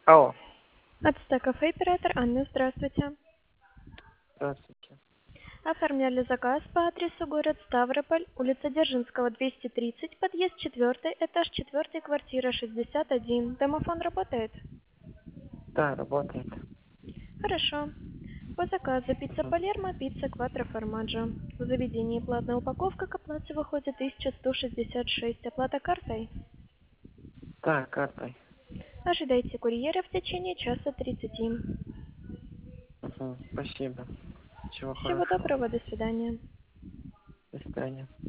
Алло, Ацтек кафе, оператор Анна, здравствуйте. здравствуйте. Оформляли заказ по адресу город Ставрополь, улица Дзержинского, 230, подъезд 4, этаж 4, квартира 61. Домофон работает? Да, работает. Хорошо. По заказу пицца Мгм. Палермо, пицца Кватро Формаджо. В заведении платная упаковка к оплате выходит 1166. Оплата картой? Да, картой. Ожидайте курьера в течение часа 30. Спасибо. Всего Всего хорошего. доброго, до свидания. До свидания.